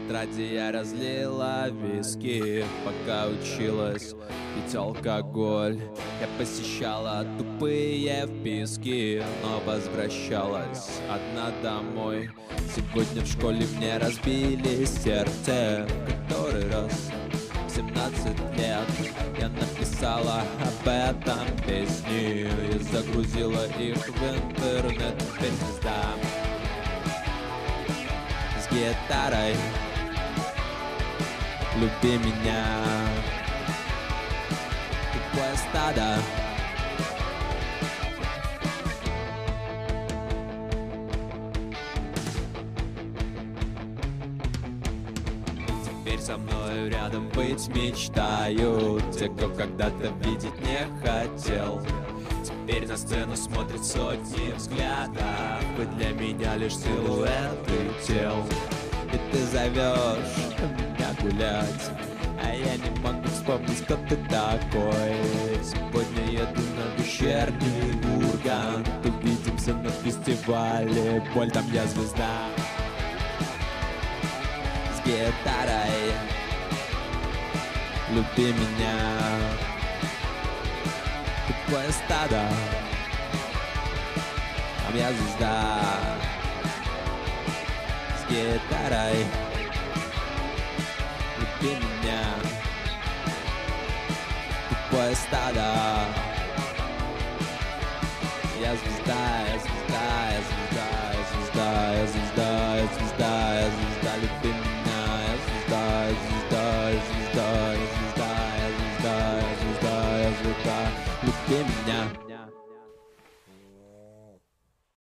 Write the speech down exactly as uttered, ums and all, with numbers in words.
тетради я разлила виски, пока училась пить алкоголь. Я посещала тупые вписки, но возвращалась одна домой. Сегодня в школе мне разбили сердце, который раз в семнадцать лет. Я написала об этом песни и загрузила их в интернет. Теперь звезда с гитарой, люби меня, тупое стадо. Теперь со мной рядом быть мечтают те, кто когда-то видеть не хотел. Теперь на сцену смотрят сотни взглядов, вы для меня лишь силуэты тел. И ты зовешь меня гулять, а я не могу вспомнить, кто ты такой. Сегодня еду на вечерний Ургант, увидимся на фестивале «Боль», там я звезда с гитарой, люби меня, тупое стадо, там я звезда с гитарой, люби меня, тупое стадо, я звезда, я звезда.